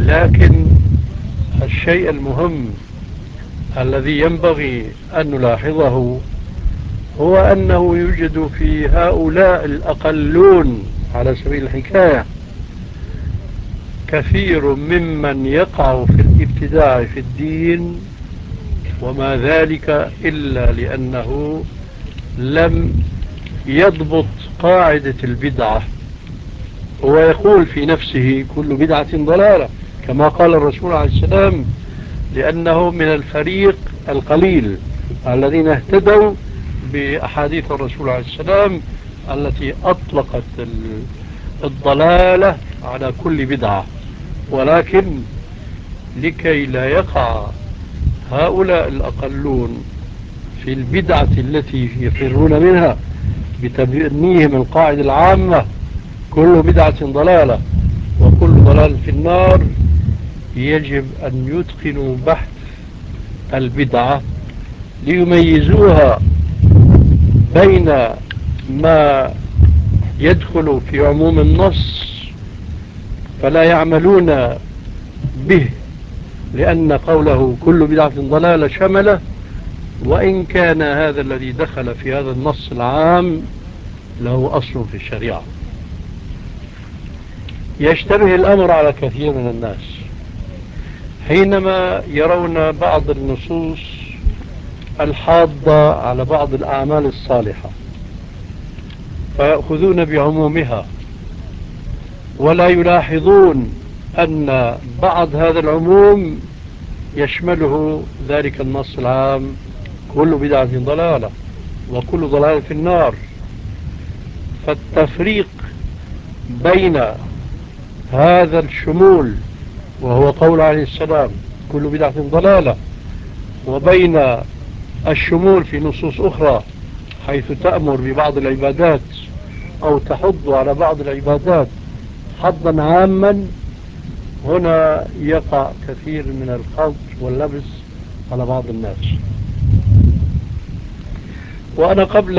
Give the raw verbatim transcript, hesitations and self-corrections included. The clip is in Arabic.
لكن الشيء المهم الذي ينبغي أن نلاحظه هو أنه يوجد في هؤلاء الأقلون على سبيل الحكاية كثير ممن يقع في الابتداع في الدين، وما ذلك إلا لأنه لم يضبط قاعدة البدعة. هو يقول في نفسه كل بدعة ضلالة كما قال الرسول عليه السلام، لأنه من الفريق القليل الذين اهتدوا بأحاديث الرسول عليه السلام التي أطلقت الضلالة على كل بدعة. ولكن لكي لا يقع هؤلاء الأقلون في البدعة التي يفرون منها بتبنيهم القاعدة العامة كل بدعة ضلالة وكل ضلال في النار، يجب أن يتقنوا بحث البدعة ليميزوها بين ما يدخل في عموم النص فلا يعملون به لأن قوله كل بدعة ضلالة شمله، وإن كان هذا الذي دخل في هذا النص العام له أصل في الشريعة. يشتبه الأمر على كثير من الناس حينما يرون بعض النصوص الحاضة على بعض الأعمال الصالحة فيأخذون بعمومها ولا يلاحظون أن بعض هذا العموم يشمله ذلك النص العام كل بدعة ضلالة وكل ضلالة في النار. فالتفريق بين هذا الشمول وهو قول عليه السلام كل بدعة ضلالة وبين الشمول في نصوص أخرى حيث تأمر ببعض العبادات أو تحض على بعض العبادات حضا عاما، هنا يقع كثير من الخلط واللبس على بعض الناس. وأنا قبل